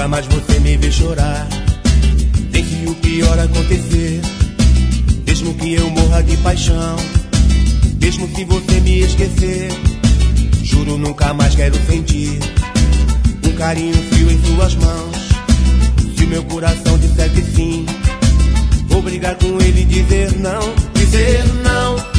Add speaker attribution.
Speaker 1: nunca mais você me vê chorar. Nem se o pior acontecer, mesmo que eu morra de paixão, mesmo se você me esquecer, juro nunca mais quero sentir um carinho frio em suas mãos. Se o meu coração disser que sim, vou brigar com ele e dizer não, dizer não.